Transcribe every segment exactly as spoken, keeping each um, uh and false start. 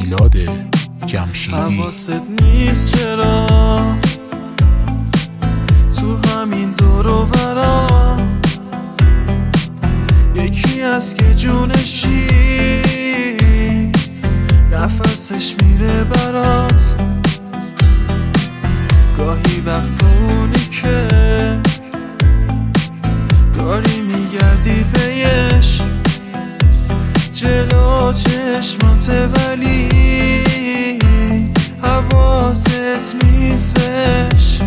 میلاد جمشیدی. حواست نیست چرا تو همین دور و برا یکی از که جونشی نفسش میره برات. گاهی وقت اونی که داری میگردی پیش جلو چشمات، ولی حواست نیست بهش.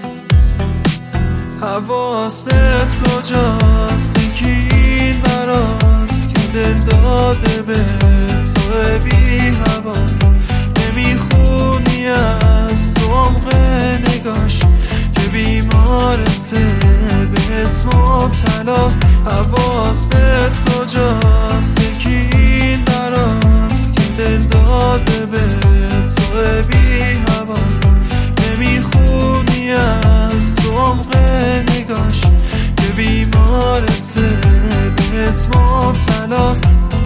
حواست کجاست؟ یکی این براست که دل داده به تو بی حواس. نمیخونی از تو عمق نگاش که بیمارته بهت مبتلاست. حواست کجاست؟ یکی این براست که دل داده به تو بی حواس. نمیخونی از تو عمق نگاش که بیمارته بهت مبتلاست.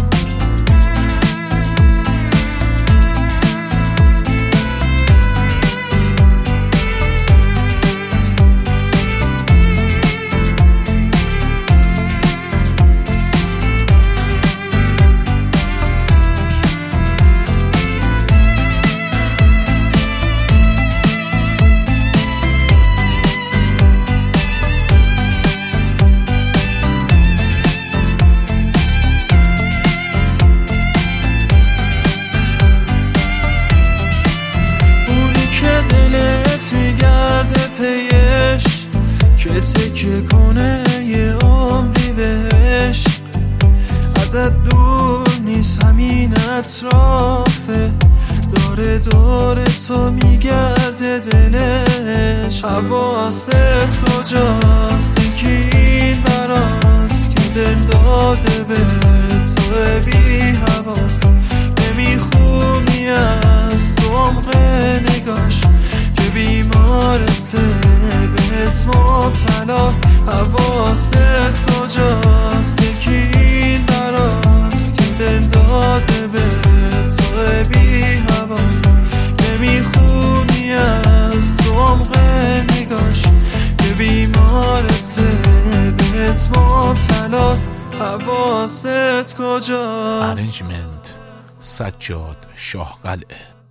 میگرده پیش که تکه کنه یه عمری بهش. ازت دور نیست همین اطرافه، داره دور تو میگرده دلش. حواست کجاست؟ یکی این براست که دل داده به تو بی حواس. نمیخونی از تو عمق نگاش که بیمارته بهت مبتلاست. حواست کجاست؟ یکی این براست که دل داده به تو بی حواس. نمیخونی از تو عمق نگاش که بیمارته بهت مبتلاست. حواست کجاست؟ ارنجمنت سجاد شاه قلعه.